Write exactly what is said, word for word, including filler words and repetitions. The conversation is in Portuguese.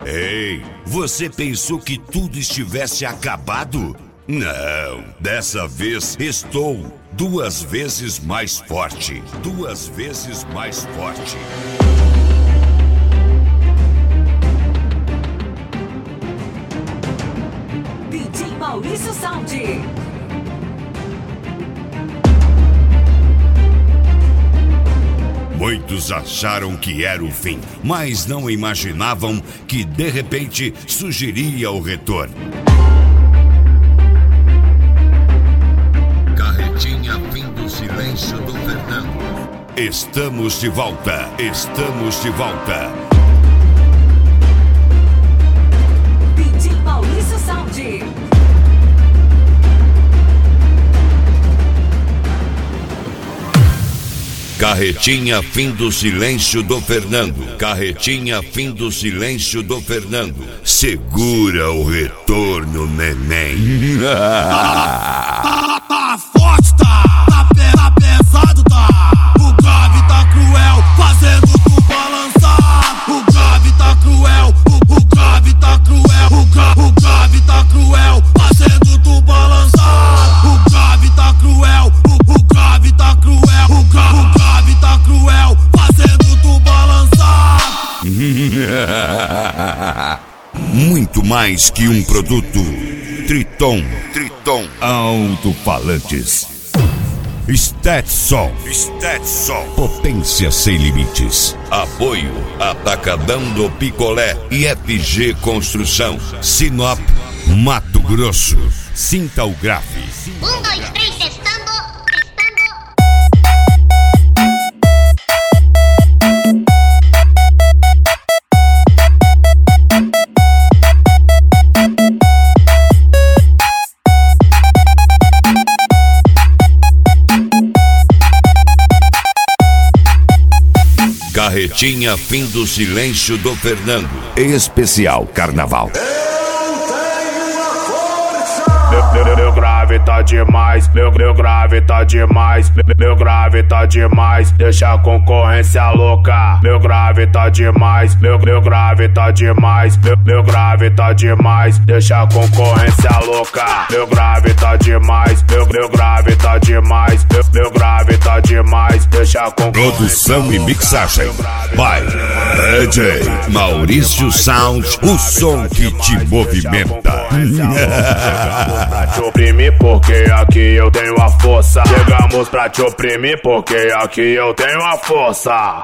Ei, você pensou que tudo estivesse acabado? Não, dessa vez estou duas vezes mais forte. Duas vezes mais forte. D J Maurício Sound. Muitos acharam que era o fim, mas não imaginavam que de repente surgiria o retorno. Carretinha fim do silêncio do Fernando. Estamos de volta, estamos de volta. D J Maurício Sound. Carretinha fim do silêncio do Fernando. Carretinha fim do silêncio do Fernando. Segura o retorno, neném. Tá, tá forte, tá, tá, pe- tá pesado, tá. O grave tá cruel, fazendo tu balançar. O grave tá cruel, o, o grave tá cruel. O, gra, o grave tá cruel, fazendo tu balançar. O grave tá cruel, o, o grave tá cruel. O, gra, o grave tá cruel, fazendo tu balançar. Muito mais que um produto. Triton, Triton, alto-falantes. Stetson, Stetson, potência sem limites. Apoio, Atacadão do Picolé e F G Construção. Sinop, Mato Grosso. Sinta o grave. Um, dois, três, testando, testando. Carretinha fim do silêncio do Fernando. Especial Carnaval. Meu, meu, meu grave tá demais, meu, meu grave tá demais, meu, meu grave tá demais, deixa a concorrência louca. Meu grave tá demais, meu, meu grave tá demais, meu, meu grave tá demais, deixa a concorrência louca. Meu grave tá demais, meu, meu grave tá demais, meu, meu grave tá demais, deixa a concorrência. Produção e mixagem by D J Maurício Sound, o som que te movimenta. Pra te oprimir porque aqui eu tenho a força. Chegamos pra te oprimir porque aqui eu tenho a força.